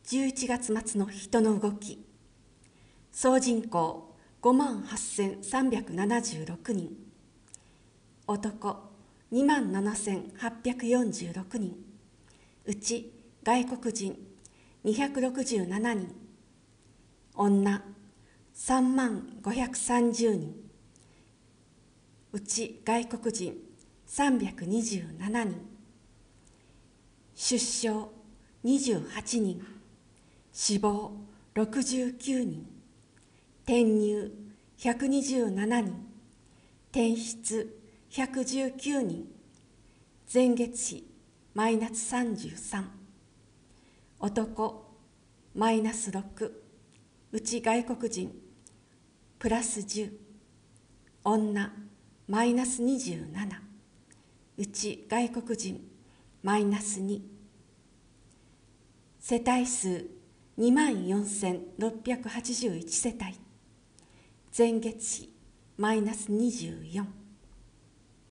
11月末の人の動き。総人口58,376人。男27,846人。うち外国人267人。女30,530人。うち外国人327人。出生28人。死亡69人。転入127人。転出119人。前月比マイナス33。男マイナス6。うち外国人プラス10。女マイナス27。うち外国人マイナス2。世帯数24,681世帯。前月比マイナス24。